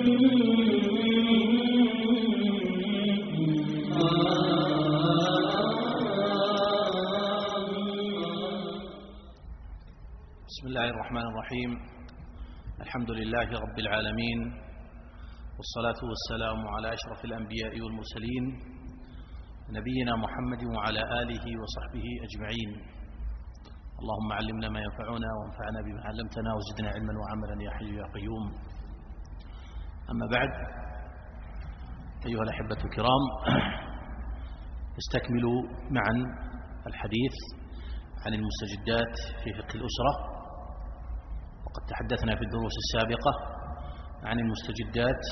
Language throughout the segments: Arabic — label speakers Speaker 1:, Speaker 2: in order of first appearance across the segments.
Speaker 1: بسم الله الرحمن الرحيم. الحمد لله رب العالمين، والصلاة والسلام على أشرف الأنبياء والمرسلين نبينا محمد وعلى آله وصحبه أجمعين. اللهم علمنا ما ينفعنا وانفعنا بما علمتنا وزدنا علما وعملا يا حي يا قيوم. أما بعد، أيها الأحبة الكرام، نستكمل معا الحديث عن المستجدات في فقه الأسرة. وقد تحدثنا في الدروس السابقة عن المستجدات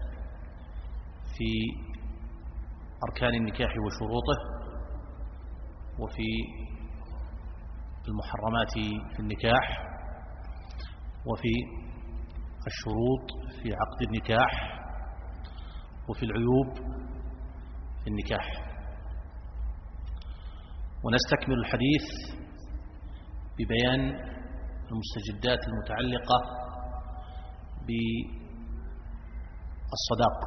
Speaker 1: في أركان النكاح وشروطه، وفي المحرمات في النكاح، وفي الشروط في عقد النكاح، وفي العيوب في النكاح. ونستكمل الحديث ببيان المستجدات المتعلقة بالصداق،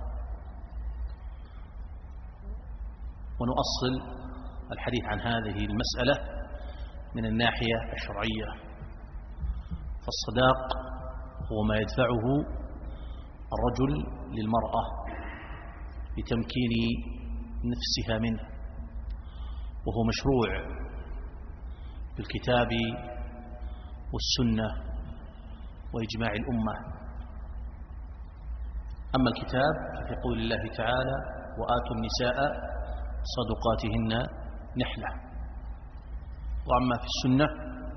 Speaker 1: ونؤصل الحديث عن هذه المسألة من الناحية الشرعية. فالصداق هو ما يدفعه الرجل للمرأة لتمكين نفسها منه، وهو مشروع بالكتاب والسنة وإجماع الأمة. أما الكتاب ففي قول الله تعالى: وآتوا النساء صدقاتهن نحلة. وأما في السنة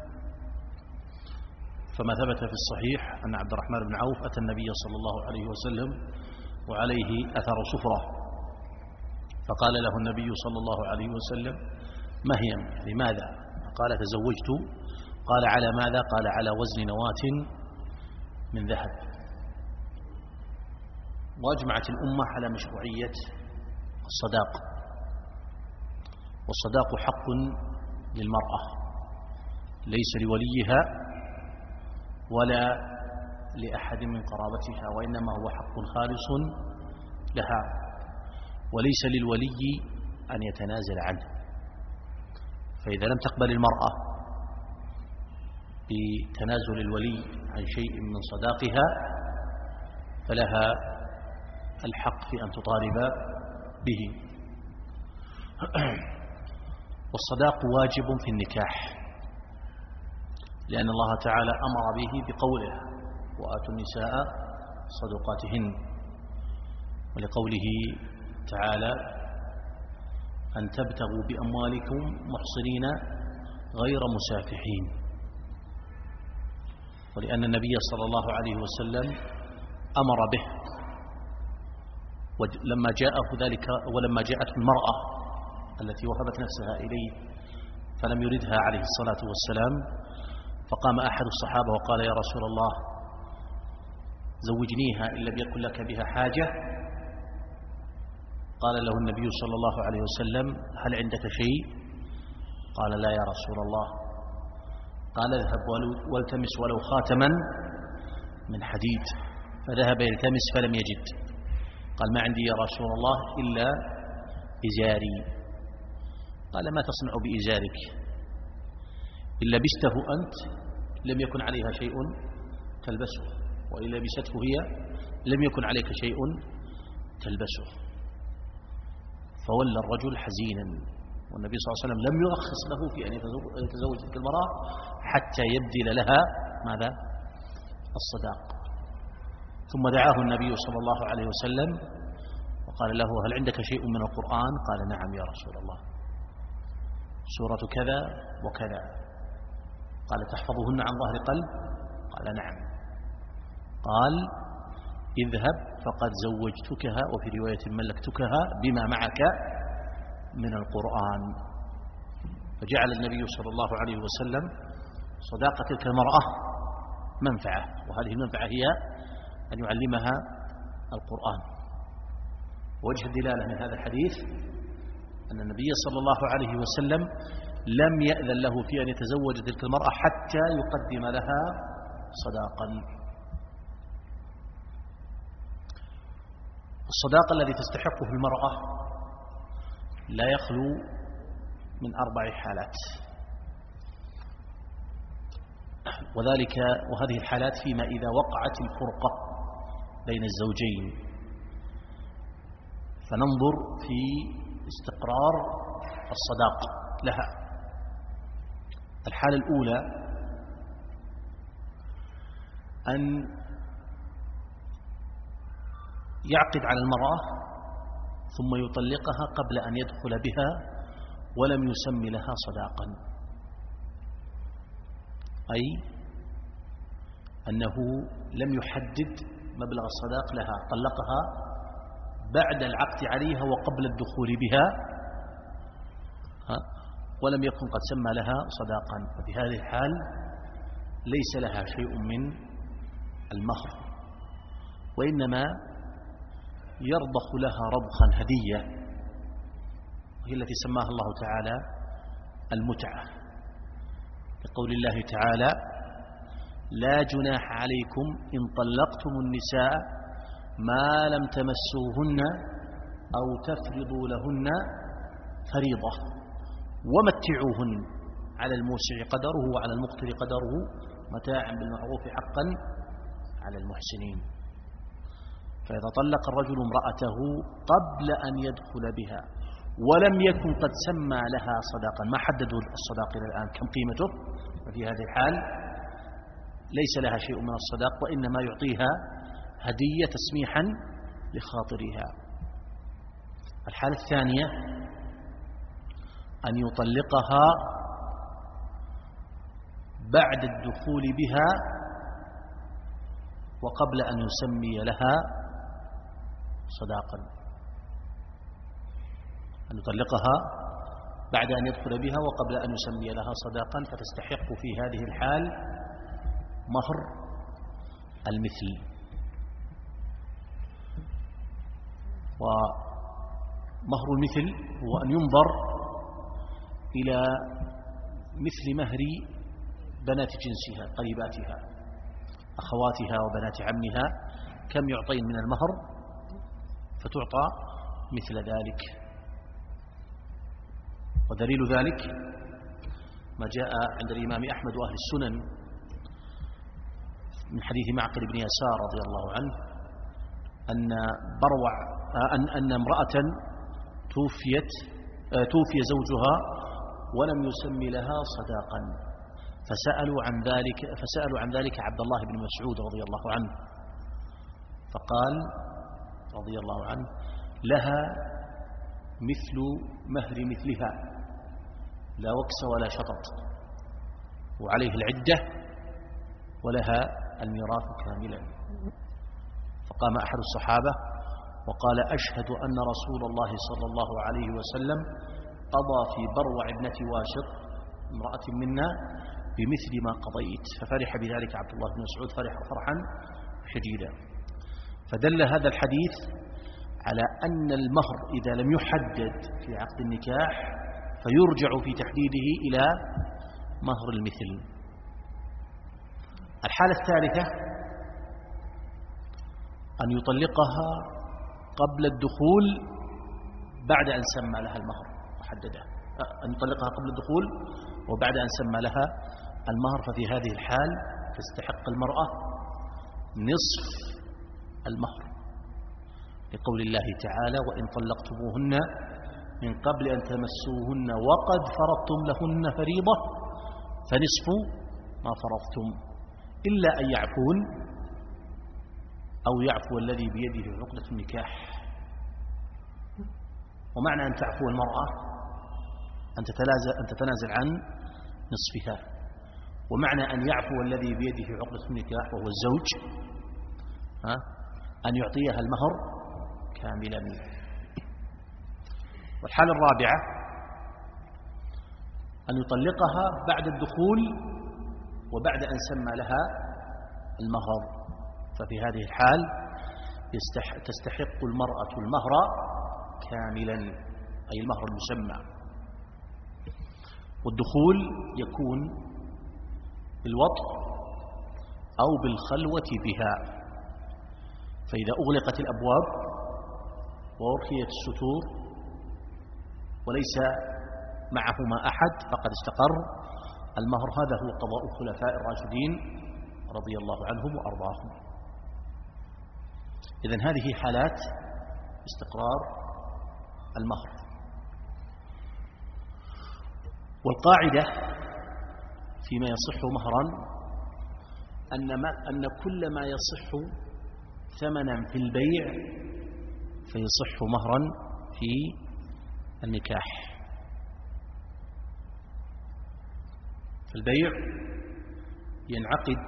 Speaker 1: فما ثبت في الصحيح أن عبد الرحمن بن عوف أتى النبي صلى الله عليه وسلم وعليه أثر صفرة، فقال له النبي صلى الله عليه وسلم: ما هي؟ لماذا؟ قال: تزوجت. قال: على ماذا؟ قال: على وزن نواة من ذهب. وأجمعت الأمة على مشروعية الصداق. والصداق حق للمرأة، ليس لوليها ولا لأحد من قرابتها، وإنما هو حق خالص لها، وليس للولي أن يتنازل عنه. فإذا لم تقبل المرأة بتنازل الولي عن شيء من صداقها فلها الحق في أن تطالب به. والصداق واجب في النكاح، لأن الله تعالى أمر به بقوله: وآتوا النساء صدقاتهن، ولقوله تعالى: أن تبتغوا بأموالكم محصنين غير مسافحين. ولأن النبي صلى الله عليه وسلم أمر به، ولما جاءه ذلك ولما جاءته المرأة التي وهبت نفسها إليه فلم يردها عليه الصلاة والسلام، فقام أحد الصحابة وقال: يا رسول الله، زوجنيها إن لم يكن لك بها حاجة. قال له النبي صلى الله عليه وسلم: هل عندك شيء؟ قال: لا يا رسول الله. قال: اذهب والتمس ولو خاتما من حديد. فذهب يلتمس فلم يجد. قال: ما عندي يا رسول الله إلا إزاري. قال: ما تصنع بإزارك؟ إن لبسته أنت لم يكن عليها شيء تلبسه، وإن لبسته هي لم يكن عليك شيء تلبسه. فولى الرجل حزينا، والنبي صلى الله عليه وسلم لم يرخص له في أن يتزوج تلك المرأة حتى يبذل لها ماذا؟ الصداق. ثم دعاه النبي صلى الله عليه وسلم وقال له: هل عندك شيء من القرآن؟ قال: نعم يا رسول الله، سورة كذا وكذا. قال: تحفظهن عن ظهر قلب؟ قال: نعم. قال: اذهب فقد زوجتكها، وفي رواية ملكتكها بما معك من القرآن. فجعل النبي صلى الله عليه وسلم صداقة تلك المرأة منفعة، وهذه المنفعة هي أن يعلمها القرآن. وجه الدلالة من هذا الحديث أن النبي صلى الله عليه وسلم لم يأذن له في أن يتزوج تلك المرأة حتى يقدم لها صداقا. الصداق الذي تستحقه المرأة لا يخلو من 4 حالات، وهذه الحالات فيما إذا وقعت الفرقة بين الزوجين، فننظر في استقرار الصداق لها. الحالة الأولى أن يعقد على المرأة ثم يطلقها قبل أن يدخل بها ولم يسمي لها صداقا، أي أنه لم يحدد مبلغ الصداق لها، طلقها بعد العقد عليها وقبل الدخول بها ولم يكن قد سمى لها صداقا، ففي هذه الحال ليس لها شيء من المهر، وإنما يرضخ لها رضخا هدية، وهي التي سماها الله تعالى المتعة، لقول الله تعالى: لا جناح عليكم إن طلقتم النساء ما لم تمسوهن أو تفرضوا لهن فريضة ومتعوهن على الموسع قدره وعلى المقتر قدره متاعا بالمعروف حقا على المحسنين. فإذا طلق الرجل امرأته قبل أن يدخل بها ولم يكن قد سمى لها صداقا، ما حددوا الصداق إلى الآن كم قيمته، ففي هذه الحال ليس لها شيء من الصداق، وإنما يعطيها هدية تسميحا لخاطرها. الحالة الثانية أن يطلقها بعد الدخول بها وقبل أن يسمي لها صداقا، أن يطلقها بعد أن يدخل بها وقبل أن يسمي لها صداقا، فتستحق في هذه الحال مهر المثل. ومهر المثل هو أن ينظر إلى مثل مهر بنات جنسها قريباتها أخواتها وبنات عمها، كم يعطين من المهر فتعطى مثل ذلك. ودليل ذلك ما جاء عند الإمام أحمد وأهل السنن من حديث معقل بن يسار رضي الله عنه أن امرأة توفي زوجها ولم يسمي لها صداقا، فسألوا عن ذلك عبد الله بن مسعود رضي الله عنه، فقال رضي الله عنه: لها مثل مهر مثلها لا وكس ولا شطط، وعليه العدة ولها الميراث كاملا. فقام أحد الصحابة وقال: أشهد أن رسول الله صلى الله عليه وسلم قضى في بروع ابنة واشط امرأة منا بمثل ما قضيت. ففرح بذلك عبد الله بن مسعود فرحا شديدا. فدل هذا الحديث على أن المهر إذا لم يحدد في عقد النكاح فيرجع في تحديده إلى مهر المثل. الحالة الثالثة أن يطلقها قبل الدخول بعد أن سمى لها المهر محددا، أن يطلقها قبل الدخول وبعد أن سمى لها المهر، ففي هذه الحال تستحق المرأة نصف المهر، لقول الله تعالى: وإن طلقتموهن من قبل أن تمسوهن وقد فرضتم لهن فريضة فنصف ما فرضتم إلا أن يعفون أو يعفو الذي بيده عقدة النكاح. ومعنى أن تعفو المرأة أن تتنازل عن نصفها، ومعنى أن يعفو الذي بيده عقدة النكاح وهو الزوج أن يعطيها المهر كاملا. والحالة الرابعة أن يطلقها بعد الدخول وبعد أن سمى لها المهر، ففي هذه الحال تستحق المرأة المهر كاملا، أي المهر المسمى. والدخول يكون بالوطء أو بالخلوة بها، فإذا أغلقت الأبواب وأرخيت الستور وليس معهما أحد فقد استقر المهر. هذا هو قضاء الخلفاء الراشدين رضي الله عنهم وأرضاهم. إذن هذه حالات استقرار المهر. والقاعدة فيما يصح مهرا أن كل ما يصح ثمنا في البيع فيصح مهرا في النكاح. البيع ينعقد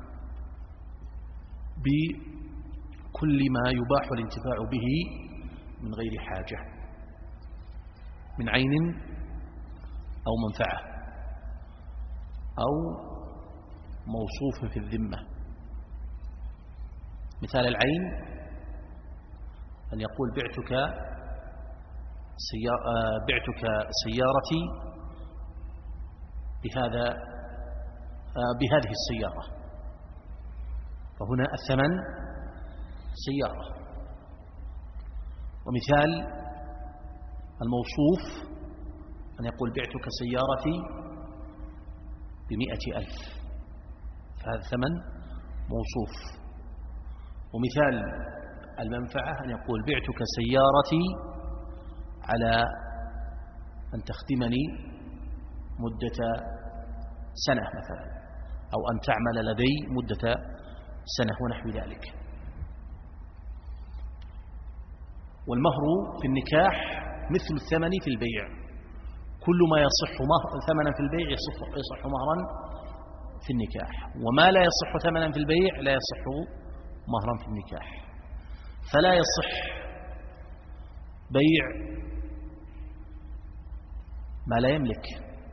Speaker 1: بكل ما يباح الانتفاع به من غير حاجة من عين أو منفعة أو موصوف في الذمة. مثال العين أن يقول بعتك سيارتي بهذه السيارة، فهنا الثمن سيارة. ومثال الموصوف أن يقول بعتك سيارتي ب100,000، فهذا ثمن موصوف. ومثال المنفعة أن يقول بعتك سيارتي على أن تخدمني مدة سنة مثلا، أو أن تعمل لدي مدة سنة ونحو ذلك. والمهر في النكاح مثل الثمن في البيع، كل ما يصح ثمنا في البيع يصح مهرا في النكاح، وما لا يصح ثمنا في البيع لا يصح مهرا في النكاح. فلا يصح بيع ما لا يملك،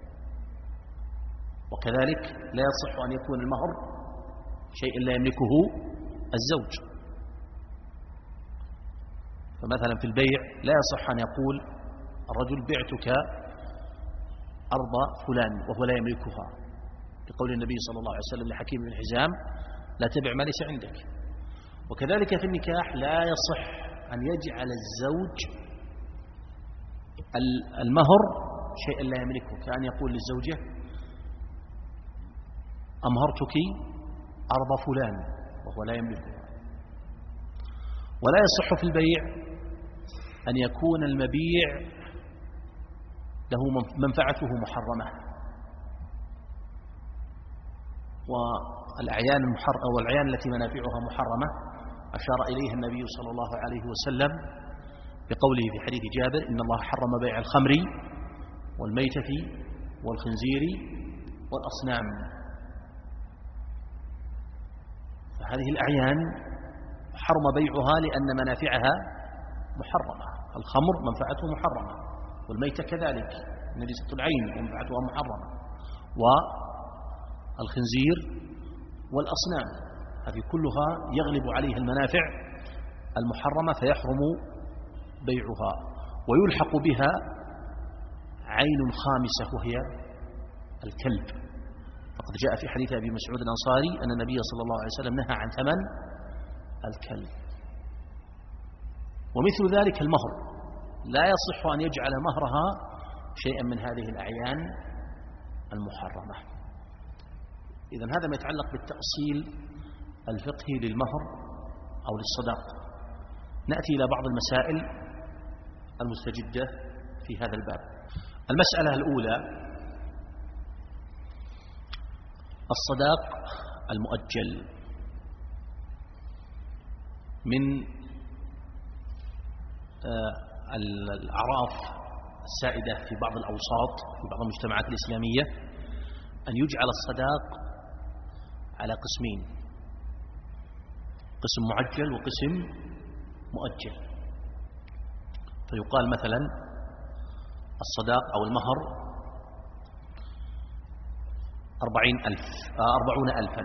Speaker 1: وكذلك لا يصح أن يكون المهر شيء لا يملكه الزوج. فمثلا في البيع لا يصح أن يقول الرجل بعتك أرض فلان وهو لا يملكها، لقول النبي صلى الله عليه وسلم لحكيم بن حزام لا تبع ما ليس عندك. وكذلك في النكاح لا يصح أن يجعل الزوج المهر شيئا لا يملكه، كأن يقول للزوجة أمهرتك أرض فلان وهو لا يملكها. ولا يصح في البيع أن يكون المبيع له منفعته محرمة، والأعيان التي منافعها محرمة أشار إليها النبي صلى الله عليه وسلم بقوله في حديث جابر إن الله حرم بيع الخمر والميتة والخنزير والأصنام. فهذه الأعيان حرم بيعها لأن منافعها محرمة. الخمر منفعته محرمة، والميتة كذلك نجسة العين ومنفعتها محرمة، والخنزير والأصنام هذه كلها يغلب عليها المنافع المحرمة فيحرم بيعها. ويلحق بها عين خامسة وهي الكلب، فقد جاء في حديث أبي مسعود الأنصاري أن النبي صلى الله عليه وسلم نهى عن ثمن الكلب. ومثل ذلك المهر لا يصح أن يجعل مهرها شيئا من هذه الأعيان المحرمة. إذن هذا ما يتعلق بالتأصيل الفقهي للمهر أو للصداق. نأتي إلى بعض المسائل المستجدة في هذا الباب. المسألة الأولى الصداق المؤجل من الأعراف السائدة في بعض الأوساط في بعض المجتمعات الإسلامية أن يجعل الصداق على قسمين، قسم معجل وقسم مؤجل. فيقال مثلا الصداق أو المهر 40,000،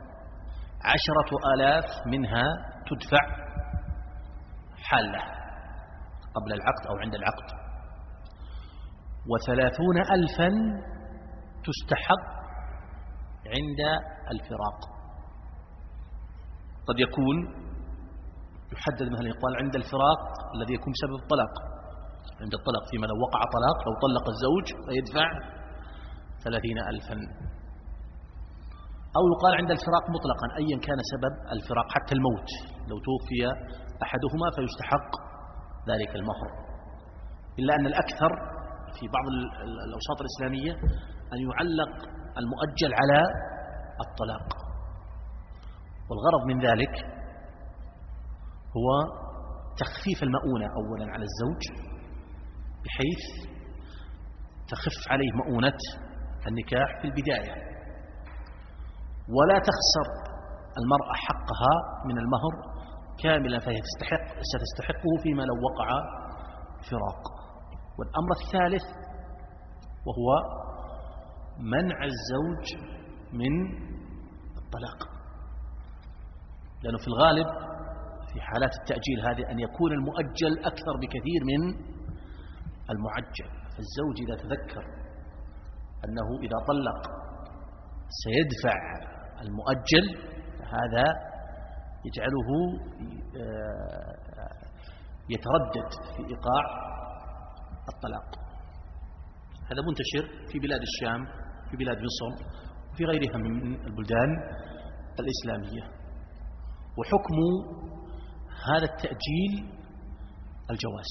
Speaker 1: 10,000 منها تدفع حالة قبل العقد أو عند العقد، 30,000 تستحق عند الفراق. قد يكون يحدد مثلا يقال عند الفراق الذي يكون بسبب الطلاق، عند الطلاق فيما لو وقع طلاق، لو طلق الزوج فيدفع 30,000. أو يقال عند الفراق مطلقا أيا كان سبب الفراق حتى الموت، لو توفي أحدهما فيستحق ذلك المهر. إلا أن الأكثر في بعض الأوساط الإسلامية أن يعلق المؤجل على الطلاق، والغرض من ذلك هو تخفيف المؤونة أولا على الزوج، بحيث تخف عليه مؤونة النكاح في البداية، ولا تخسر المرأة حقها من المهر كاملا، فهي ستستحقه فيما لو وقع فراق. والأمر الثالث وهو منع الزوج من الطلاق، لأنه في الغالب في حالات التأجيل هذه أن يكون المؤجل أكثر بكثير من المعجل. فالزوج إذا تذكر أنه إذا طلق سيدفع المؤجل فهذا يجعله يتردد في إيقاع الطلاق. هذا منتشر في بلاد الشام، في بلاد مصر، وفي غيرها من البلدان الإسلامية. وحكم هذا التأجيل الجواز،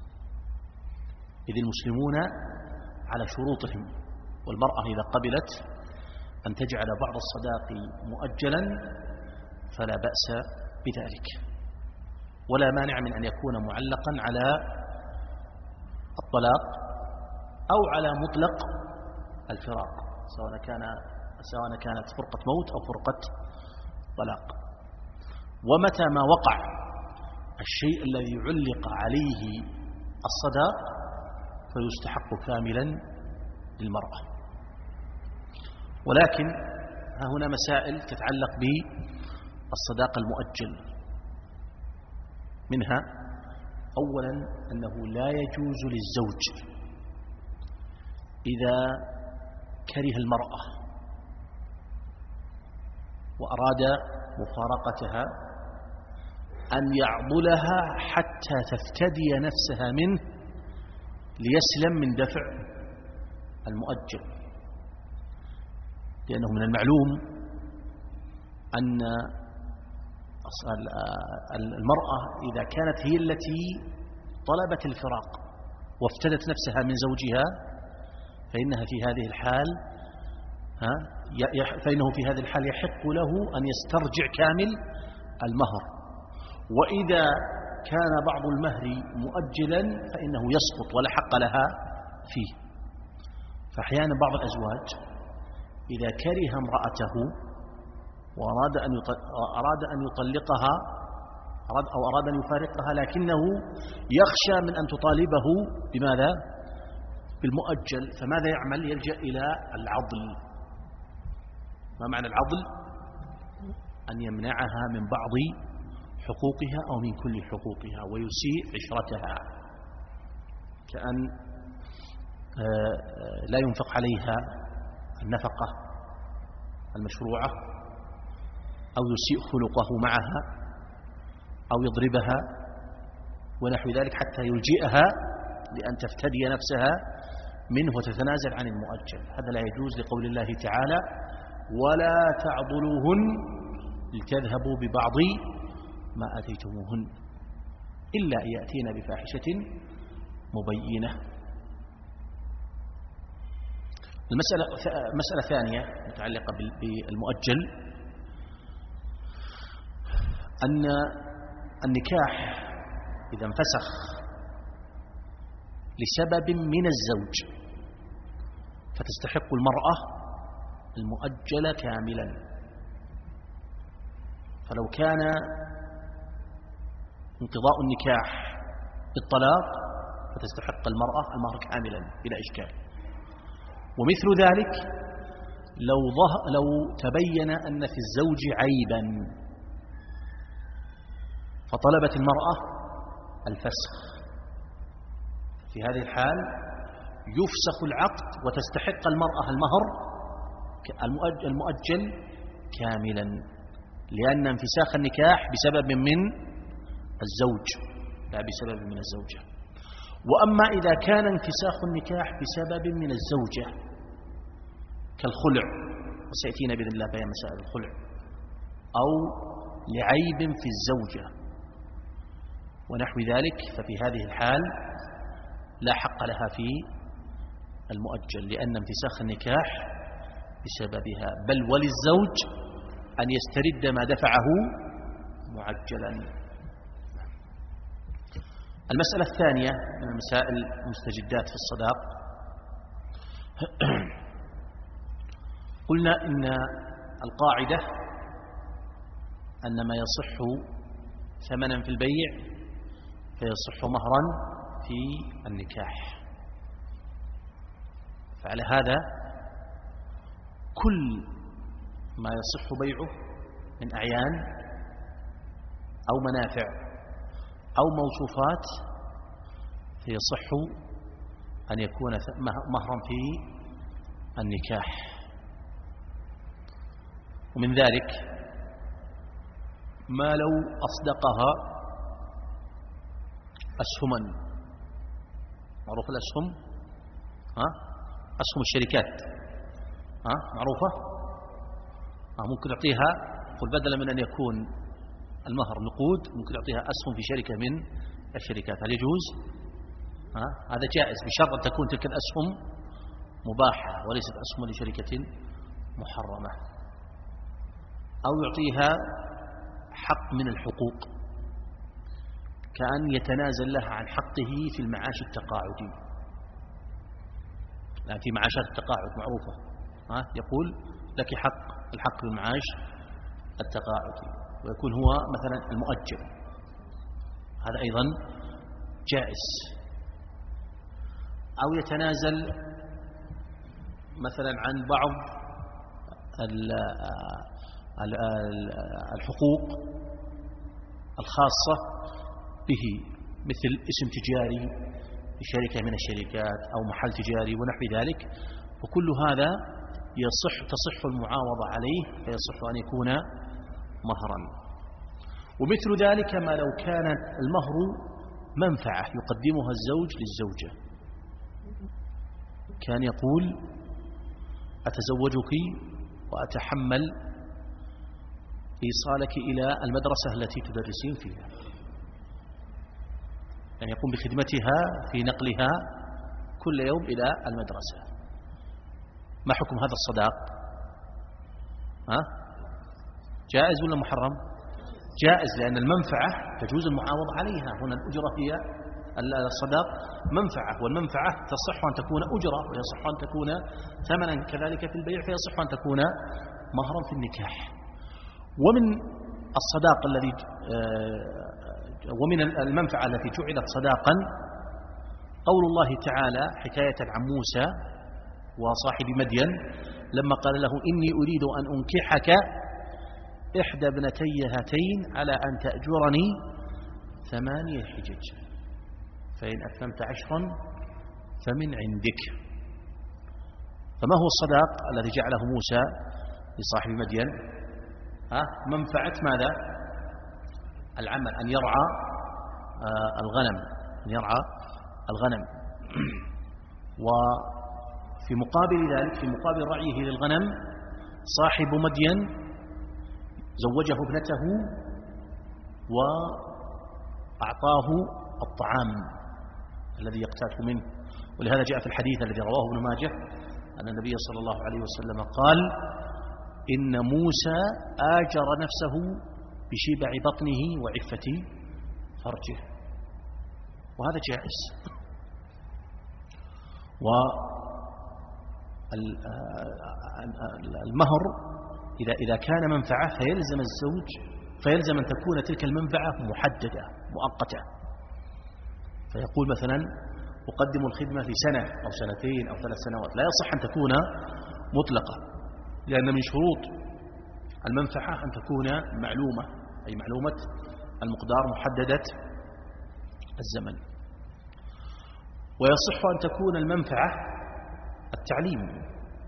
Speaker 1: إذ المسلمون على شروطهم، والمرأة إذا قبلت أن تجعل بعض الصداق مؤجلا فلا بأس بذلك، ولا مانع من أن يكون معلقا على الطلاق أو على مطلق الفراق، سواء كانت فرقة موت أو فرقة طلاق. ومتى ما وقع الشيء الذي علق عليه الصداق فيستحق كاملا للمرأة. ولكن ها هنا مسائل تتعلق بالصداق المؤجل، منها أولا أنه لا يجوز للزوج إذا كره المرأة وأراد مفارقتها أن يعضلها حتى تفتدي نفسها منه ليسلم من دفع المؤجل، لأنه من المعلوم أن المرأة إذا كانت هي التي طلبت الفراق وافتدت نفسها من زوجها فإنه في هذه الحال يحق له أن يسترجع كامل المهر. وإذا كان بعض المهر مؤجلا فإنه يسقط ولا حق لها فيه. فأحيانا بعض الأزواج إذا كره امرأته وأراد أن يطلقها أو أراد أن يفارقها، لكنه يخشى من أن تطالبه بماذا؟ بالمؤجل. فماذا يعمل؟ يلجأ إلى العضل. ما معنى العضل؟ أن يمنعها من بعض حقوقها أو من كل حقوقها ويسيء عشرتها، كأن لا ينفق عليها النفقة المشروعة، أو يسيء خلقه معها، أو يضربها ونحو ذلك حتى يلجئها لأن تفتدي نفسها منه وتتنازل عن المؤجل. هذا لا يجوز لقول الله تعالى: ولا تعضلوهن لتذهبوا ببعض ما آتيتموهن إلا أن يأتين بفاحشة مبينة. مسألة ثانية متعلقة بالمؤجل، أن النكاح إذا انفسخ لسبب من الزوج فتستحق المرأة المؤجل كاملا. فلو كان انقضاء النكاح بالطلاق فتستحق المرأة المهر كاملا بلا إشكال. ومثل ذلك لو تبين أن في الزوج عيبا فطلبت المرأة الفسخ، في هذه الحال يفسخ العقد وتستحق المرأة المهر المؤجل كاملا، لأن انفساخ النكاح بسبب من الزوج لا بسبب من الزوجة. وأما إذا كان انفساخ النكاح بسبب من الزوجة كالخلع، وسيأتينا بإذن الله بيان مسائل الخلع، أو لعيب في الزوجة ونحو ذلك، ففي هذه الحال لا حق لها في المؤجل، لأن انفساخ النكاح بسببها، بل وللزوج أن يسترد ما دفعه معجلا. المسألة الثانية من المسائل المستجدات في الصداق، قلنا إن القاعدة أن ما يصح ثمنا في البيع فيصح مهرا في النكاح. فعلى هذا كل ما يصح بيعه من أعيان أو منافع أو موصوفات فيصح أن يكون مهرا في النكاح. ومن ذلك ما لو أصدقها أسهما، معروف الأسهم، أسهم الشركات معروفة، ممكن يعطيها، قل بدلا من أن يكون المهر نقود ممكن يعطيها أسهم في شركة من الشركات. هل يجوز؟ هذا جائز بشرط أن تكون تلك الأسهم مباحة وليست أسهم لشركة محرمة. أو يعطيها حق من الحقوق كأن يتنازل لها عن حقه في المعاش التقاعدي، لأن في معاشات التقاعد معروفة، يقول لك الحق بالمعاش التقاعدي، ويكون هو مثلا المؤجل، هذا أيضا جائز. أو يتنازل مثلا عن بعض الحقوق الخاصة به، مثل اسم تجاري في شركة من الشركات أو محل تجاري ونحو ذلك، وكل هذا تصح المعاوضة عليه فيصح أن يكون مهرا. ومثل ذلك ما لو كان المهر منفعة يقدمها الزوج للزوجة، كان يقول أتزوجك وأتحمل إيصالك إلى المدرسة التي تدرسين فيها، يعني يقوم بخدمتها في نقلها كل يوم إلى المدرسة. ما حكم هذا الصداق؟ جائز ولا محرم؟ جائز، لأن المنفعة تجوز المعاوضة عليها. هنا الأجرة هي الصداق منفعة، والمنفعة تصح أن تكون أجرة ويصح أن تكون ثمنا كذلك في البيع، فيصح أن تكون مهرا في النكاح. ومن الصداق الذي ومن المنفعة التي جعلت صداقا قول الله تعالى حكاية عن موسى وصاحب مدين لما قال له إني أريد أن أنكحك إحدى ابنتي هاتين على أن تأجرني 8 حجج فإن أتممت 10 فمن عندك. فما هو الصداق الذي جعله موسى لصاحب مدين؟ منفعة ماذا؟ العمل، أن يرعى الغنم، أن يرعى الغنم. وفي مقابل ذلك، في مقابل رعيه للغنم، صاحب مدين زوجه ابنته وأعطاه الطعام الذي يقتاته منه. ولهذا جاء في الحديث الذي رواه ابن ماجه أن النبي صلى الله عليه وسلم قال إن موسى آجر نفسه بشبع بطنه وعفة فرجه، وهذا جائز. والمهر إذا كان منفعة فيلزم الزوج، فيلزم أن تكون تلك المنفعة محددة مؤقتة، فيقول مثلا أقدم الخدمة في سنة أو 2 أو 3 سنوات، لا يصح أن تكون مطلقة، لأن من شروط المنفعة أن تكون معلومة، أي معلومة المقدار محددة الزمن. ويصح أن تكون المنفعة التعليم،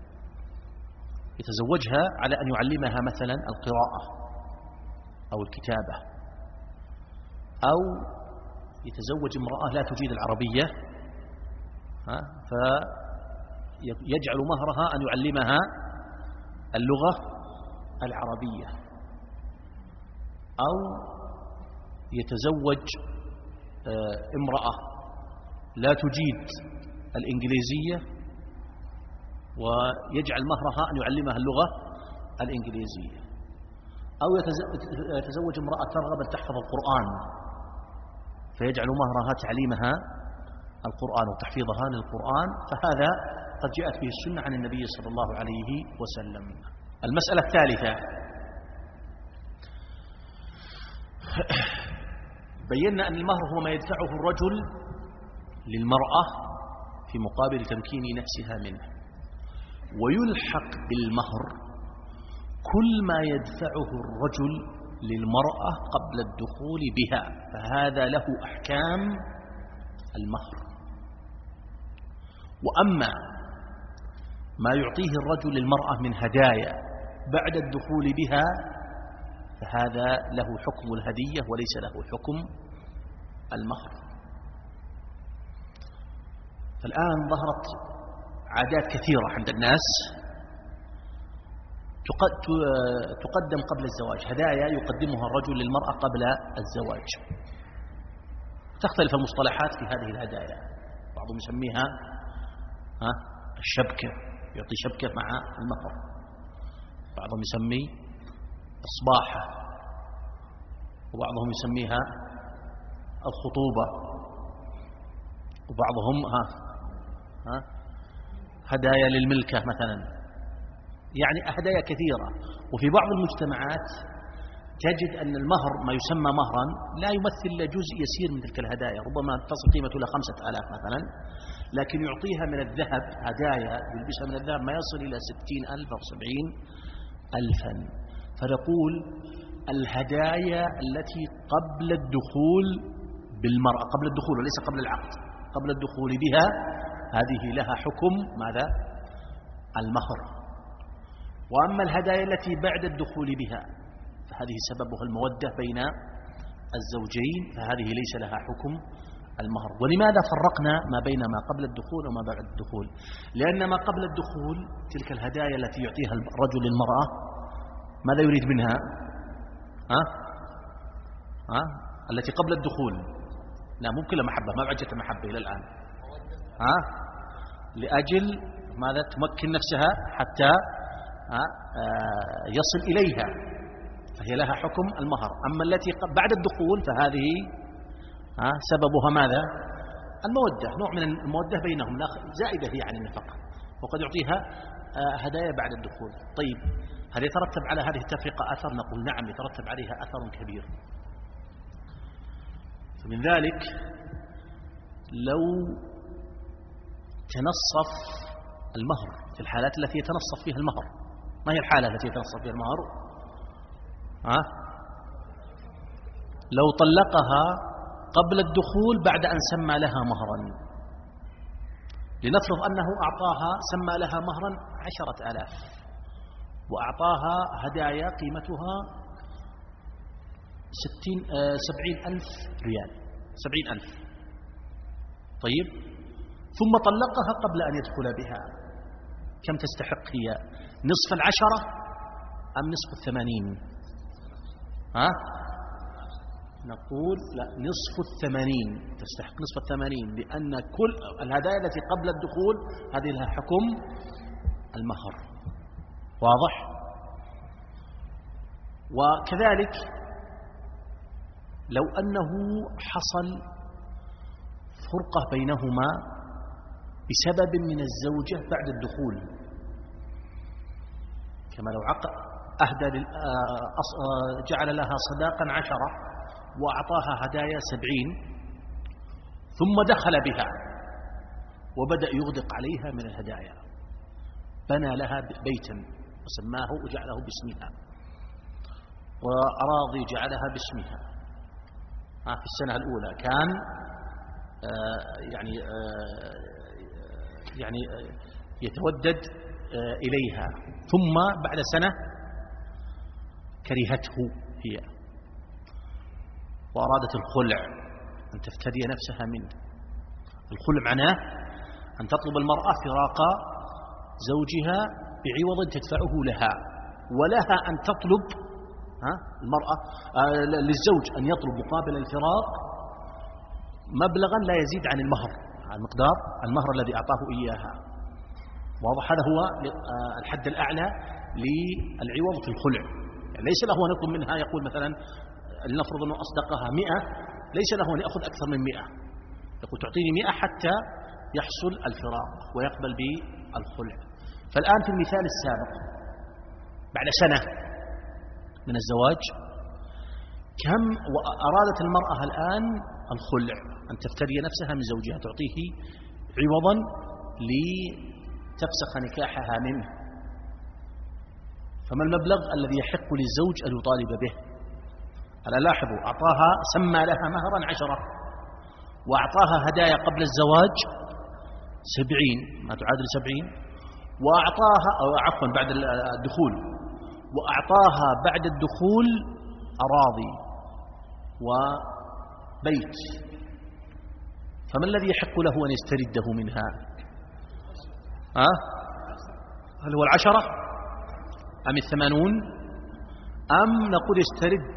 Speaker 1: يتزوجها على أن يعلمها مثلا القراءة أو الكتابة، أو يتزوج امرأة لا تجيد العربية فيجعل مهرها أن يعلمها اللغة العربية، أو يتزوج امرأة لا تجيد الإنجليزية ويجعل مهرها أن يعلمها اللغة الإنجليزية، أو يتزوج امرأة ترغب أن تحفظ القرآن فيجعل مهرها تعليمها القرآن وتحفيظها للقرآن، فهذا قد جاءت به السنة عن النبي صلى الله عليه وسلم. المسألة الثالثة، بينا أن المهر هو ما يدفعه الرجل للمرأة في مقابل تمكين نفسها منه، ويلحق بالمهر كل ما يدفعه الرجل للمرأة قبل الدخول بها، فهذا له أحكام المهر. وأما ما يعطيه الرجل للمرأة من هدايا بعد الدخول بها فهذا له حكم الهدية وليس له حكم المهر. فالآن ظهرت عادات كثيرة عند الناس تقدم قبل الزواج، هدايا يقدمها الرجل للمرأة قبل الزواج. تختلف المصطلحات في هذه الهدايا، بعضهم يسميها الشبكة، يعطي شبكة مع المهر، بعضهم يسمي إصباحة، وبعضهم يسميها الخطوبة، وبعضهم هدايا للملكة مثلا، يعني هدايا كثيرة. وفي بعض المجتمعات تجد أن المهر ما يسمى مهرا لا يمثل إلا جزء يسير من تلك الهدايا، ربما تصل قيمته إلى 5000 مثلا، لكن يعطيها من الذهب هدايا يلبسها من الذهب ما يصل إلى 60,000 أو 70,000. فنقول الهدايا التي قبل الدخول بالمرأة، قبل الدخول وليس قبل العقد، قبل الدخول بها، هذه لها حكم ماذا؟ المهر. وأما الهدايا التي بعد الدخول بها فهذه سببها المودة بين الزوجين، فهذه ليس لها حكم المهر. ولماذا فرقنا ما بين ما قبل الدخول وما بعد الدخول؟ لأن ما قبل الدخول تلك الهدايا التي يعطيها الرجل للمرأة ماذا يريد منها؟ التي قبل الدخول لا مو كلها محبة، ما بعد جت محبة إلى الآن، لأجل ماذا؟ تمكن نفسها حتى يصل إليها، فهي لها حكم المهر. أما التي بعد الدخول فهذه سببها ماذا؟ المودة، نوع من المودة بينهم زائدة هي عن النفقة، وقد يعطيها هدايا بعد الدخول. طيب هل يترتب على هذه التفرقة أثر؟ نقول نعم، يترتب عليها أثر كبير. فمن ذلك لو تنصف المهر في الحالات التي يتنصف فيها المهر، ما هي الحالة التي يتنصف فيها المهر؟ لو طلقها قبل الدخول بعد أن سمى لها مهرا، لنفرض أنه أعطاها سمى لها مهرا 10,000 وأعطاها هدايا قيمتها 70,000 ريال، 70,000. طيب ثم طلقها قبل أن يدخل بها، كم تستحق هي؟ نصف 10 أم نصف 80؟ نقول لا، نصف 80 تستحق، نصف 80، لأن كل الهدايا التي قبل الدخول هذه لها حكم المهر. واضح؟ وكذلك لو أنه حصل فرقة بينهما بسبب من الزوجة بعد الدخول، كما لو أهدى جعل لها صداقا 10 وأعطاها هدايا 70 ثم دخل بها وبدأ يغدق عليها من الهدايا، بنى لها بيتا وسماه وجعله باسمها، وأراضي جعلها باسمها في السنة الأولى، كان يعني يتودد إليها، ثم بعد سنة كرهته هي، وأرادت الخلع أن تفتدي نفسها منه. الخلع معناه أن تطلب المرأة فراق زوجها بعوض تدفعه لها، ولها أن تطلب المرأة للزوج أن يطلب مقابل الفراق مبلغا لا يزيد عن المهر، عن مقدار المهر الذي أعطاه إياها. واضح؟ هذا هو الحد الأعلى للعوض في الخلع. يعني ليس له أن يطلب منها، يقول مثلا لنفرض أنه أصدقها 100، ليس له أن يأخذ أكثر من 100، يقول تعطيني 100 حتى يحصل الفراق ويقبل بالخلع. فالآن في المثال السابق بعد سنة من الزواج كم وأرادت المرأة الآن الخلع، أن تفتدي نفسها من زوجها، تعطيه عوضا لتفسخ نكاحها منه. فما المبلغ الذي يحق للزوج أن يطالب به؟ ألا لاحظوا، أعطاها سمى لها مهرا 10، وأعطاها هدايا قبل الزواج 70 ما تعادل 70، وأعطاها عفوا بعد الدخول، وأعطاها بعد الدخول أراضي وبيت. فما الذي يحق له أن يسترده منها؟ هل هو 10 أم 80 أم نقول يسترد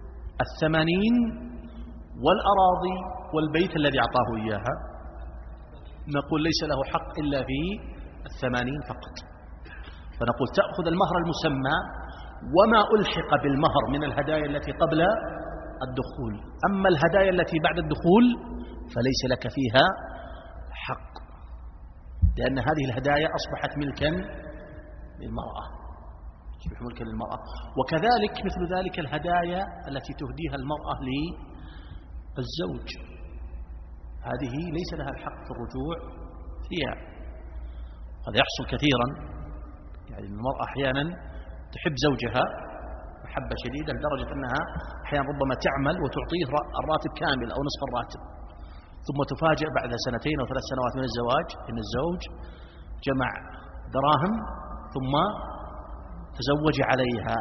Speaker 1: 80 والأراضي والبيت الذي أعطاه إياها؟ نقول ليس له حق إلا في 80 فقط. فنقول تأخذ المهر المسمى وما ألحق بالمهر من الهدايا التي قبل الدخول. أما الهدايا التي بعد الدخول فليس لك فيها حق، لأن هذه الهدايا أصبحت ملكا للمرأة، تصبح ملكا للمرأة. وكذلك مثل ذلك الهدايا التي تهديها المرأة للزوج، هذه ليس لها الحق في الرجوع فيها. هذا يحصل كثيرا، يعني المرأة أحيانا تحب زوجها محبة شديدة لدرجة أنها أحيانا ربما تعمل وتعطيه الراتب كامل أو نصف الراتب، ثم تفاجأ بعد 2 أو 3 سنوات من الزواج أن الزوج جمع دراهم ثم تزوج عليها.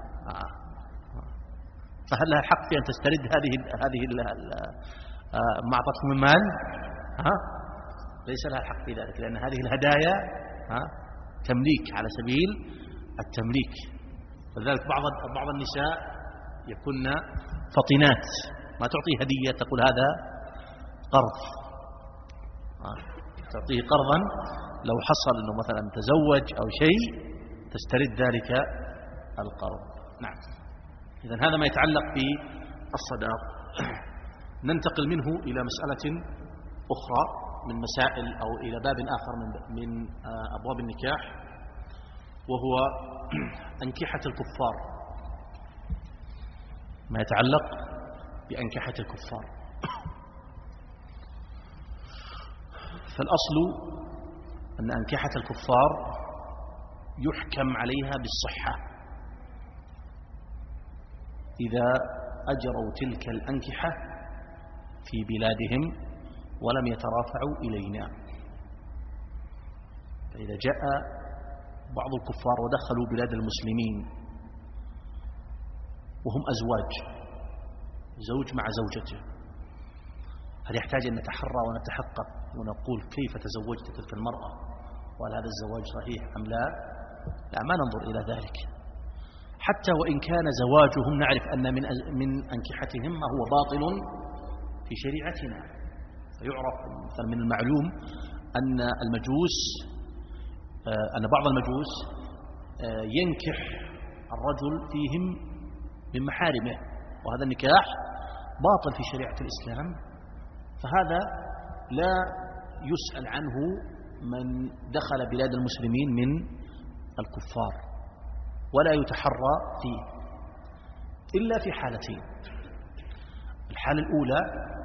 Speaker 1: فهل لها حق في أن تسترد هذه ما أعطته من مال؟ ليس لها الحق في ذلك، لأن هذه الهدايا تمليك على سبيل التمليك. ولذلك بعض النساء يكون فطنات، ما تعطيه هدية تقول هذا قرض، تعطيه قرضا لو حصل أنه مثلا تزوج أو شيء تسترد ذلك القرض. نعم. إذن هذا ما يتعلق بالصداق. ننتقل منه إلى مسألة أخرى من مسائل أو إلى باب آخر من أبواب النكاح، وهو أنكحة الكفار، ما يتعلق بأنكحة الكفار. فالأصل أن أنكحة الكفار يحكم عليها بالصحة إذا أجروا تلك الأنكحة في بلادهم ولم يترافعوا إلينا. فإذا جاء بعض الكفار ودخلوا بلاد المسلمين وهم أزواج، زوج مع زوجته، هل يحتاج أن نتحرى ونتحقق ونقول كيف تزوجت تلك المرأة وهل هذا الزواج صحيح أم لا؟ لا، ما ننظر إلى ذلك. حتى وإن كان زواجهم نعرف أن من أنكحتهم ما هو باطل في شريعتنا. فيعرف مثلا من المعلوم أن بعض المجوس ينكح الرجل فيهم من محارمه، وهذا النكاح باطل في شريعة الإسلام. فهذا لا يسأل عنه من دخل بلاد المسلمين من الكفار، ولا يتحرى فيه إلا في حالتين. الحالة الأولى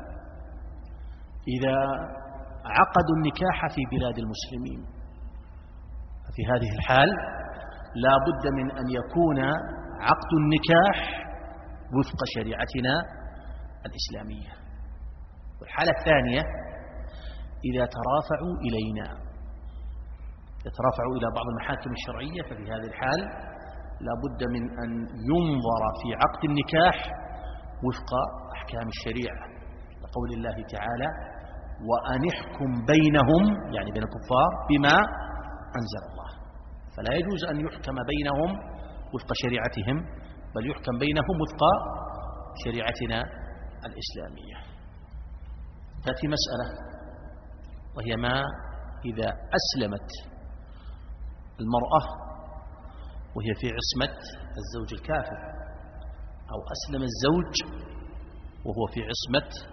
Speaker 1: إذا عقدوا النكاح في بلاد المسلمين، في هذه الحال لا بد من أن يكون عقد النكاح وفق شريعتنا الإسلامية. والحالة الثانية إذا ترافعوا إلينا، يترافعوا إلى بعض المحاكم الشرعية، ففي هذه الحال لا بد من أن ينظر في عقد النكاح وفق أحكام الشريعة، لقول الله تعالى: وأن احكم بينهم، يعني بين الكفار، بما أنزل الله. فلا يجوز أن يحكم بينهم وفق شريعتهم، بل يحكم بينهم وفق شريعتنا الإسلامية. تأتي مسألة، وهي ما إذا أسلمت المرأة وهي في عصمة الزوج الكافر، أو أسلم الزوج وهو في عصمة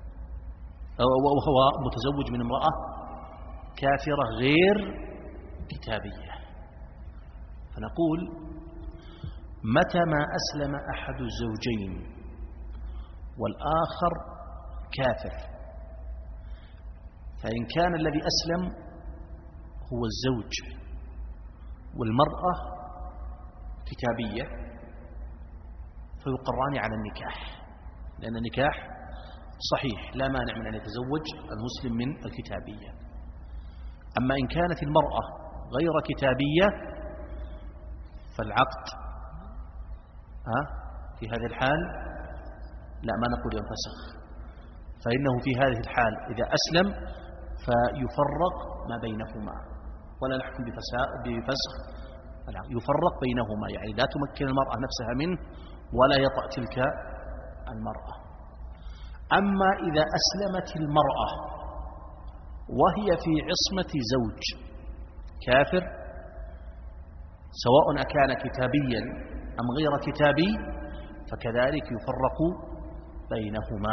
Speaker 1: وهو متزوج من امرأة كافرة غير كتابية. فنقول: متى ما أسلم أحد الزوجين والآخر كافر، فإن كان الذي أسلم هو الزوج والمرأة كتابية فيقران على النكاح، لأن النكاح صحيح لا مانع من أن يتزوج المسلم من الكتابية. أما إن كانت المرأة غير كتابية فالعقد في هذه الحال لا، ما نقول ينفسخ، فإنه في هذه الحال إذا أسلم فيفرق ما بينهما، ولا نحكم بفسخ، يفرق بينهما، يعني لا تمكن المرأة نفسها منه ولا يطأ تلك المرأة. أما إذا أسلمت المرأة وهي في عصمة زوج كافر، سواء أكان كتابيا أم غير كتابي، فكذلك يفرق بينهما،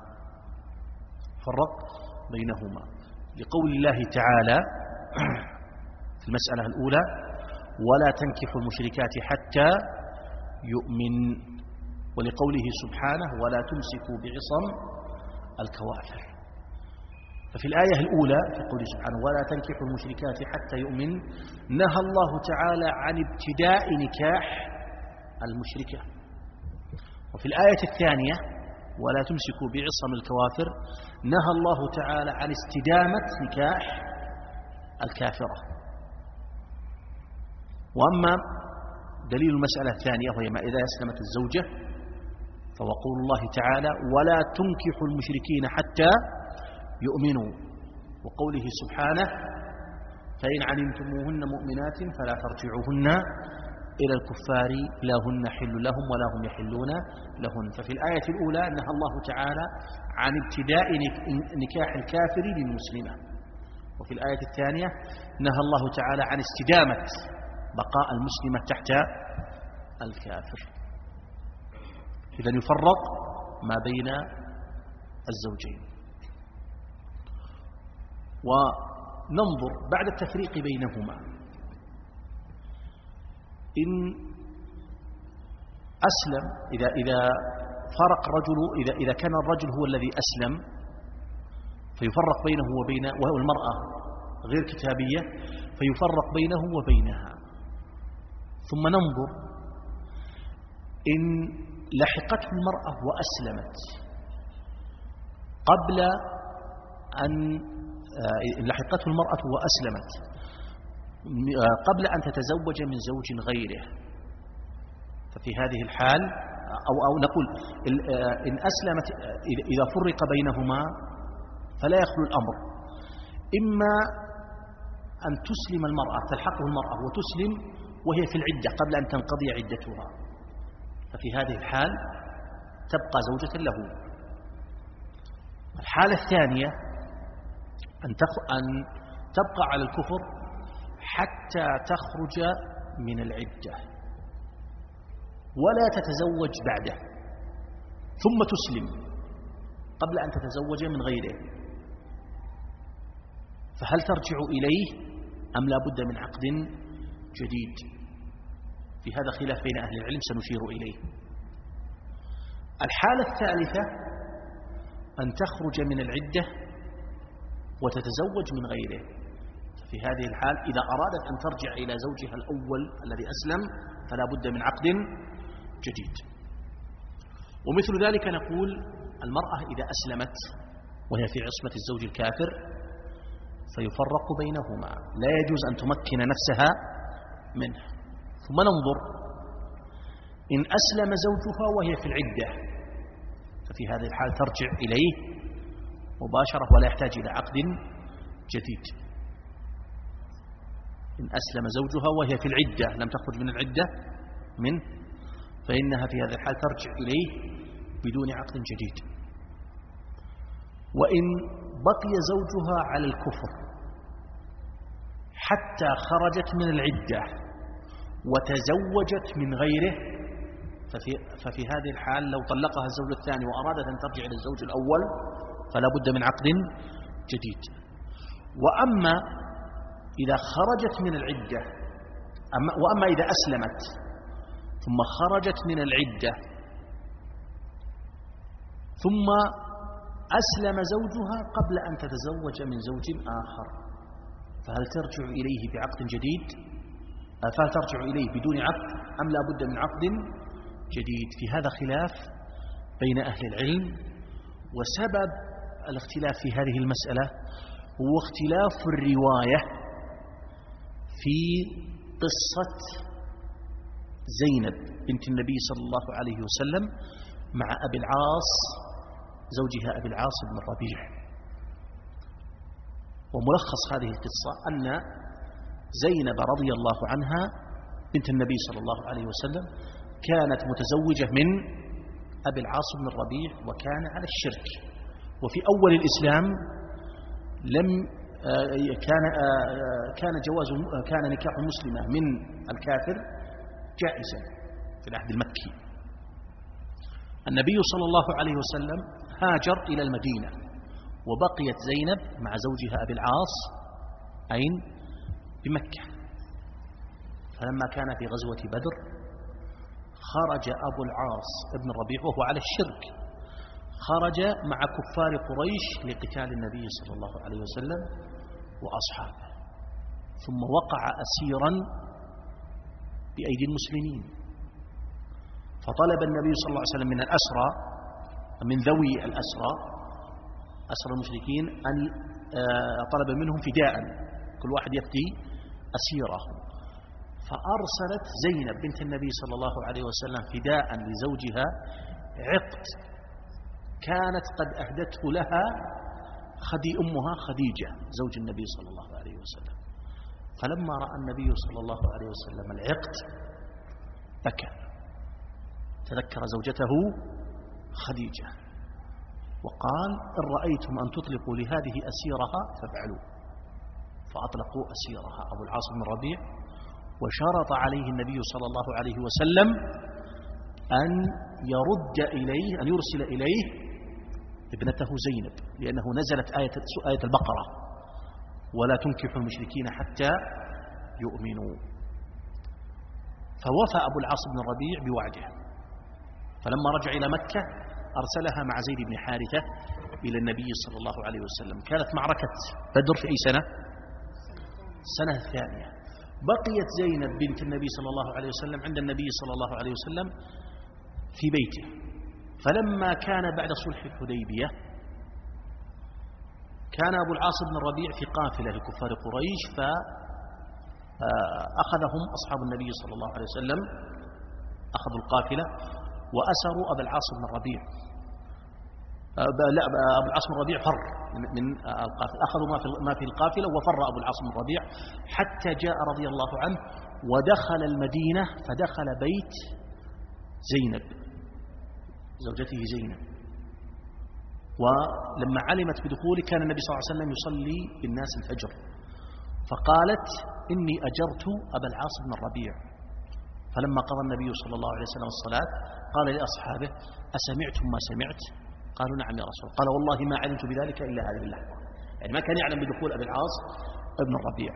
Speaker 1: لقول الله تعالى في المسألة الأولى: ولا تنكحوا المشركات حتى يؤمن، ولقوله سبحانه: ولا تمسكوا بعصم الكوافر. ففي الآية الأولى في قوله سبحانه: ولا تنكحوا المشركات حتى يؤمن، نهى الله تعالى عن ابتداء نكاح المشركة. وفي الآية الثانية: ولا تمسكوا بعصم الكوافر، نهى الله تعالى عن استدامة نكاح الكافرة. وأما دليل المسألة الثانية وهي ما إذا أسلمت الزوجة، فهو قول الله تعالى: ولا تنكحوا المشركين حتى يؤمنوا، وقوله سبحانه: فإن علمتموهن مؤمنات فلا ترجعوهن إلى الكفار لا هن حل لهم ولا هم يحلون لهن. ففي الآية الأولى نهى الله تعالى عن ابتداء نكاح الكافر للمسلمة، وفي الآية الثانية نهى الله تعالى عن استدامة بقاء المسلمة تحت الكافر. إذن يفرق ما بين الزوجين. وننظر بعد التفريق بينهما، إن أسلم إذا فرق الرجل، إذا كان الرجل هو الذي أسلم فيفرق بينه وبين، وهو المرأة غير كتابية فيفرق بينه وبينها. ثم ننظر إن لحقته المرأة وأسلمت قبل أن تتزوج من زوج غيره، ففي هذه الحال أو نقول إن أسلمت إذا فرق بينهما فلا يخلو الأمر، إما أن تسلم المرأة، تلحقه المرأة وتسلم وهي في العدة قبل أن تنقضي عدتها، ففي هذه الحال تبقى زوجة له. الحالة الثانية أن تبقى على الكفر حتى تخرج من العدة ولا تتزوج بعده، ثم تسلم قبل أن تتزوج من غيره، فهل ترجع إليه أم لا بد من عقد جديد؟ في هذا خلاف بين أهل العلم سنشير إليه. الحالة الثالثة أن تخرج من العدة وتتزوج من غيره، في هذه الحال إذا أرادت أن ترجع إلى زوجها الأول الذي أسلم فلا بد من عقد جديد. ومثل ذلك نقول المرأة إذا أسلمت وهي في عصمة الزوج الكافر فيفرق بينهما، لا يجوز أن تمكن نفسها منه. ثم ننظر إن أسلم زوجها وهي في العدة ففي هذه الحال ترجع إليه مباشرة ولا يحتاج إلى عقد جديد. إن أسلم زوجها وهي في العدة لم تخرج من العدة منه فإنها في هذه الحال ترجع إليه بدون عقد جديد. وإن بقي زوجها على الكفر حتى خرجت من العدة وتزوجت من غيره ففي هذه الحال لو طلقها الزوج الثاني وأرادت أن ترجع إلى الزوج الأول فلا بد من عقد جديد. وأما إذا خرجت من العدة وأما إذا أسلمت ثم خرجت من العدة ثم أسلم زوجها قبل أن تتزوج من زوج آخر فهل ترجع إليه بعقد جديد؟ فهل ترجع إليه بدون عقد أم لا بد من عقد جديد؟ في هذا خلاف بين أهل العلم. وسبب الاختلاف في هذه المسألة هو اختلاف الرواية في قصة زينب بنت النبي صلى الله عليه وسلم مع أبي العاص زوجها أبي العاص بن الربيع. وملخص هذه القصة أن زينب رضي الله عنها بنت النبي صلى الله عليه وسلم كانت متزوجة من أبي العاص بن الربيع وكان على الشرك. وفي أول الإسلام كان نكاح مسلمة من الكافر جائزا في العهد المكي. النبي صلى الله عليه وسلم هاجر إلى المدينة وبقيت زينب مع زوجها أبي العاص أين؟ بمكة. فلما كان في غزوة بدر خرج أبو العاص ابن الربيع وهو على الشرك، خرج مع كفار قريش لقتال النبي صلى الله عليه وسلم وأصحابه، ثم وقع أسيرا بأيدي المسلمين. فطلب النبي صلى الله عليه وسلم من الأسرى من ذوي الأسرى أسرى المشركين أن طلب منهم فداء، كل واحد يفدي أسيره. فأرسلت زينب بنت النبي صلى الله عليه وسلم فداء لزوجها عقد كانت قد أهدته لها أمها خديجة زوج النبي صلى الله عليه وسلم. فلما رأى النبي صلى الله عليه وسلم العقد بكى، تذكر زوجته خديجة وقال: إن رأيتم أن تطلقوا لهذه أسيرها فافعلوا. فأطلقوا أسيرها أبو العاص بن الربيع، وشرط عليه النبي صلى الله عليه وسلم أن يرسل إليه ابنته زينب، لأنه نزلت آية البقرة: ولا تنكحوا المشركين حتى يؤمنوا. فوفى أبو العاص بن الربيع بوعده، فلما رجع إلى مكة أرسلها مع زيد بن حارثة إلى النبي صلى الله عليه وسلم. كانت معركة بدر في أي سنة؟ السنة الثانية. بقيت زينب بنت النبي صلى الله عليه وسلم عند النبي صلى الله عليه وسلم في بيته. فلما كان بعد صلح الحديبية كان أبو العاص بن الربيع في قافلة لكفار قريش، فأخذهم أصحاب النبي صلى الله عليه وسلم، أخذوا القافلة وأسروا أبو العاص بن الربيع. أبو العاص بن الربيع فر من القافلة، أخذوا ما في القافلة وفر أبو العاص بن الربيع حتى جاء رضي الله عنه ودخل المدينة، فدخل بيت زينب زوجته زينب. ولما علمت بدخوله كان النبي صلى الله عليه وسلم يصلي بالناس الفجر، فقالت: إني أجرت أبا العاص بن الربيع. فلما قضى النبي صلى الله عليه وسلم الصلاة قال لأصحابه: أسمعتم ما سمعت؟ قالوا: نعم يا رسول الله. قال: والله ما علمت بذلك إلا هذه اللحظة. يعني ما كان يعلم بدخول أبي العاص بن الربيع.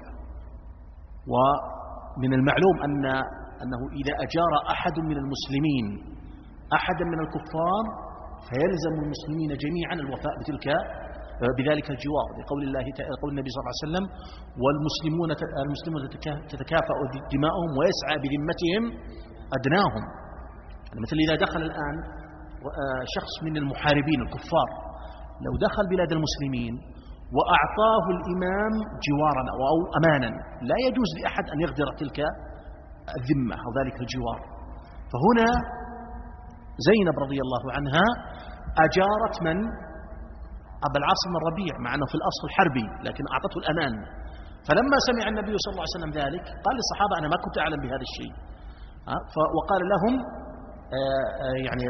Speaker 1: ومن المعلوم أنه إذا أجار أحد من المسلمين أحدا من الكفار فيلزم المسلمين جميعا الوفاء بذلك الجوار، لقول قول النبي صلى الله عليه وسلم: والمسلمون تتكافأ دماؤهم ويسعى بذمتهم أدناهم. يعني مثل إذا دخل الآن شخص من المحاربين الكفار، لو دخل بلاد المسلمين وأعطاه الإمام جوارا أو أمانا، لا يجوز لأحد أن يغدر تلك الذمة أو ذلك الجوار. فهنا زينب رضي الله عنها أجارت من؟ أبا العاص بن الربيع، مع أنه في الأصل حربي لكن أعطته الأمان. فلما سمع النبي صلى الله عليه وسلم ذلك قال للصحابة أنا ما كنت أعلم بهذا الشيء، وقال لهم يعني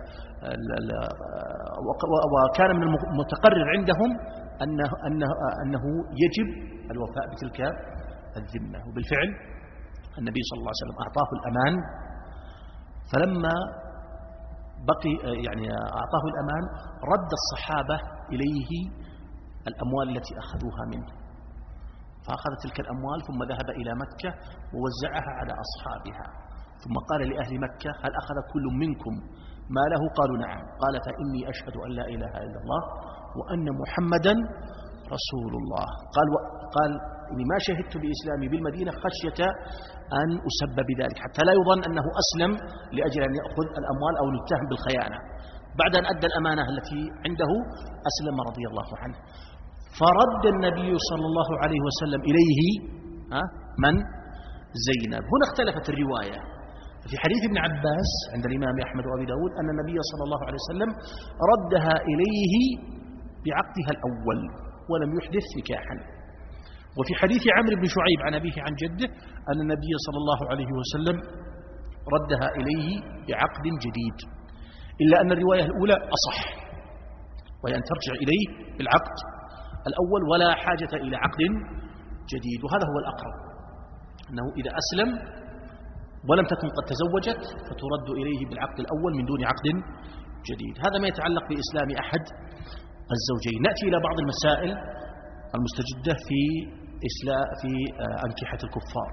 Speaker 1: وكان من المتقرر عندهم أنه يجب الوفاء بتلك الذمة. وبالفعل النبي صلى الله عليه وسلم أعطاه الأمان، فلما بقي يعني أعطاه الأمان رد الصحابة إليه الأموال التي أخذوها منه، فأخذ تلك الأموال ثم ذهب إلى مكة ووزعها على أصحابها، ثم قال لأهل مكة هل أخذ كل منكم ماله؟ قالوا نعم. قال فإني أشهد أن لا إله إلا الله وأن محمدا رسول الله. قال إني ما شهدت بإسلامي بالمدينة خشية أن أسبب بذلك، حتى لا يظن أنه أسلم لأجل أن يأخذ الأموال أو يتهم بالخيانة. بعد أن أدى الأمانة التي عنده أسلم رضي الله عنه. فرد النبي صلى الله عليه وسلم إليه من؟ زينب. هنا اختلفت الرواية. في حديث ابن عباس عند الإمام أحمد وأبي داود أن النبي صلى الله عليه وسلم ردها إليه بعقدها الأول ولم يحدث نكاحا. وفي حديث عمرو بن شعيب عن أبيه عن جده أن النبي صلى الله عليه وسلم ردها إليه بعقد جديد، إلا أن الرواية الأولى أصح، وهي أن ترجع إليه بالعقد الأول ولا حاجة إلى عقد جديد. وهذا هو الأقرب، أنه إذا أسلم ولم تكن قد تزوجت فترد إليه بالعقد الأول من دون عقد جديد. هذا ما يتعلق بإسلام أحد الزوجين. نأتي إلى بعض المسائل المستجدة في أنكحة الكفار.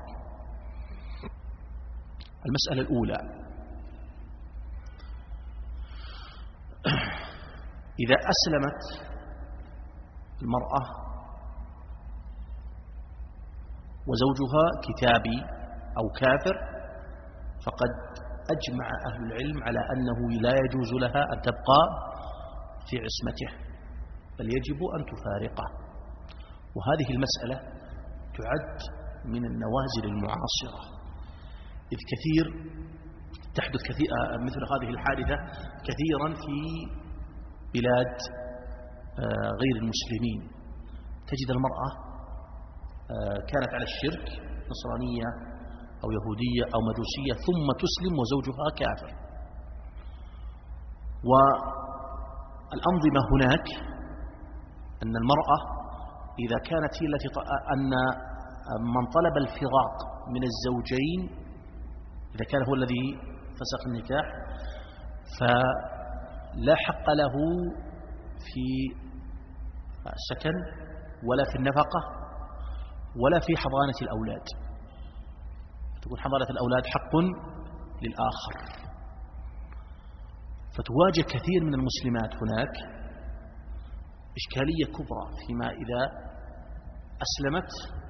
Speaker 1: المسألة الأولى: إذا أسلمت المرأة وزوجها كتابي أو كافر فقد أجمع أهل العلم على أنه لا يجوز لها أن تبقى في عصمته، بل يجب أن تفارقه. وهذه المسألة تعد من النوازل المعاصرة، إذ تحدث مثل هذه الحادثة كثيرا في بلاد غير المسلمين. تجد المرأة كانت على الشرك، نصرانية أو يهودية أو مجوسية، ثم تسلم وزوجها كافر. والأنظمة هناك أن المرأة إذا كانت هي التي أن من طلب الفراق من الزوجين إذا كان هو الذي فسخ النكاح فلا حق له في السكن ولا في النفقة ولا في حضانة الأولاد. تكون حضانة الأولاد حق للآخر. فتواجه كثير من المسلمات هناك إشكالية كبرى فيما إذا أسلمت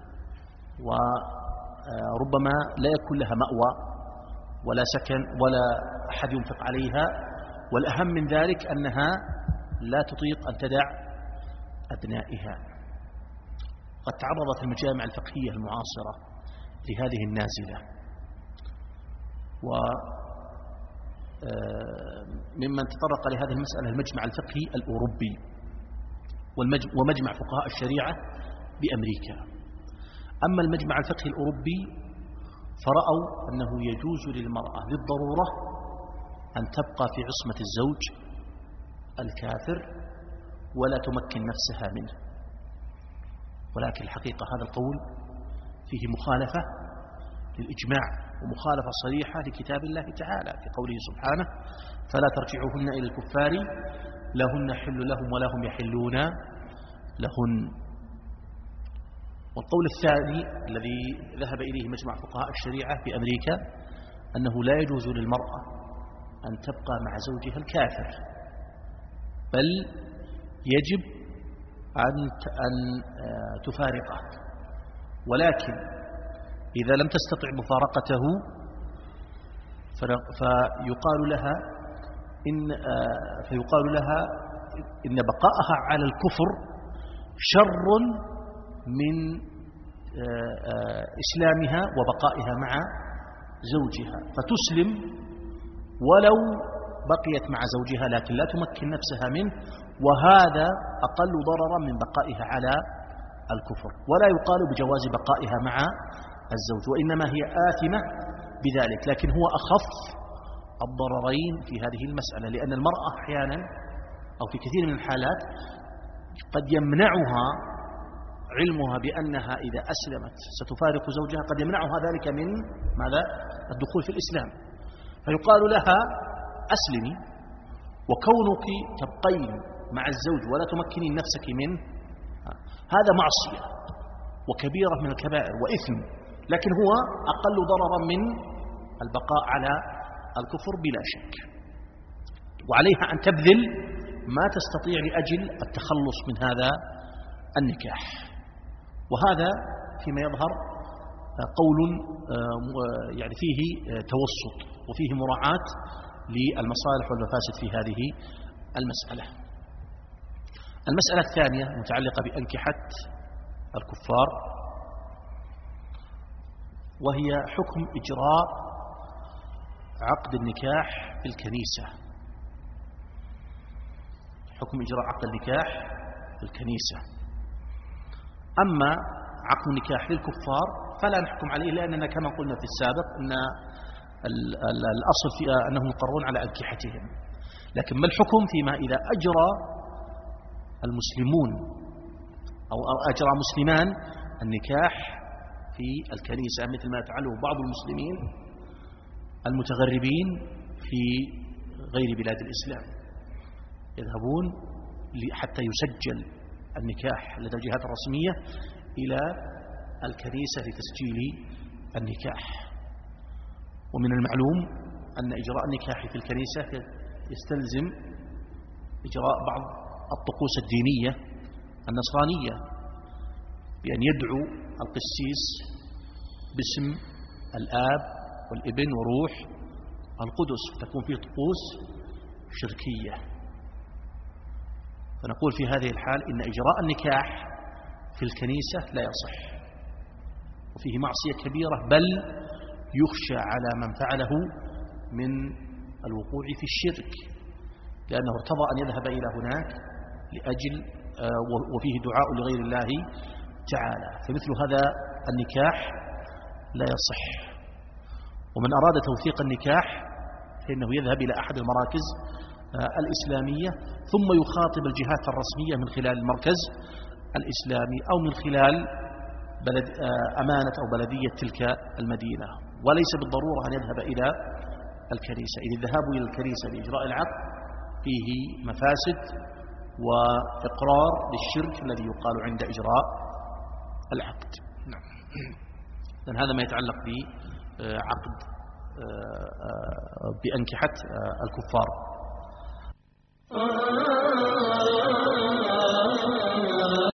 Speaker 1: وربما لا يكون لها مأوى ولا سكن ولا أحد ينفق عليها، والأهم من ذلك أنها لا تطيق أن تدع أبنائها. قد تعرضت المجامع الفقهية المعاصرة لهذه النازلة، وممن تطرق لهذه المسألة المجمع الفقهي الأوروبي ومجمع فقهاء الشريعة بأمريكا. أما المجمع الفقهي الأوروبي فرأوا أنه يجوز للمرأة للضرورة أن تبقى في عصمة الزوج الكافر ولا تمكن نفسها منه. ولكن الحقيقة هذا القول فيه مخالفة للإجماع ومخالفة صريحة لكتاب الله تعالى في قوله سبحانه: فلا ترجعوهن إلى الكفار لهن حل لهم ولا هم يحلون لهن. والقول الثاني الذي ذهب إليه مجمع فقهاء الشريعة في أمريكا أنه لا يجوز للمرأة أن تبقى مع زوجها الكافر، بل يجب أن تفارقه. ولكن إذا لم تستطع مفارقته فيقال لها إن بقاءها على الكفر شر من إسلامها وبقائها مع زوجها، فتسلم ولو بقيت مع زوجها لكن لا تمكن نفسها منه، وهذا أقل ضررا من بقائها على الكفر، ولا يقال بجواز بقائها مع الزوج، وإنما هي آثمة بذلك، لكن هو أخف الضررين في هذه المسألة، لأن المرأة أحيانا أو في كثير من الحالات قد يمنعها علمها بأنها إذا أسلمت ستفارق زوجها، قد يمنعها ذلك من ماذا؟ الدخول في الإسلام، فيقال لها أسلمي، وكونك تبقين مع الزوج ولا تمكنين نفسك منه هذا معصية وكبيرة من الكبائر وإثم، لكن هو أقل ضررا من البقاء على الكفر بلا شك، وعليها أن تبذل ما تستطيع لأجل التخلص من هذا النكاح. وهذا فيما يظهر قول يعني فيه توسط وفيه مراعاة للمصالح والمفاسد في هذه المسألة. المسألة الثانية متعلقة بأنكحة الكفار، وهي حكم إجراء عقد النكاح في الكنيسة. حكم إجراء عقد النكاح في الكنيسة. أما عقد النكاح للكفار فلا نحكم عليه، لأننا كما قلنا في السابق أن الأصل في أنهم يقرون على أنكحتهم، لكن ما الحكم فيما إذا أجرى المسلمون أو أجرى مسلمان النكاح في الكنيسة، مثل ما يفعله بعض المسلمين المتغربين في غير بلاد الإسلام، يذهبون حتى يسجل النكاح لدى الجهات الرسمية إلى الكنيسة لتسجيل النكاح. ومن المعلوم أن إجراء النكاح في الكنيسة يستلزم إجراء بعض الطقوس الدينية النصرانية، بأن يدعو القسيس باسم الآب والابن وروح القدس، فتكون فيه طقوس شركية. فنقول في هذه الحال إن إجراء النكاح في الكنيسة لا يصح، وفيه معصية كبيرة، بل يخشى على من فعله من الوقوع في الشرك، لأنه ارتضى أن يذهب إلى هناك لأجل وفيه دعاء لغير الله تعالى، فمثل هذا النكاح لا يصح. ومن أراد توثيق النكاح فإنه يذهب إلى أحد المراكز الإسلامية، ثم يخاطب الجهات الرسمية من خلال المركز الإسلامي أو من خلال أمانة أو بلدية تلك المدينة، وليس بالضرورة أن يذهب إلى الكنيسة، إذ الذهاب إلى الكنيسة لإجراء العقد فيه مفاسد وإقرار للشرك الذي يقال عند إجراء العقد. نعم. لأن هذا ما يتعلق بعقد بأنكحة الكفار.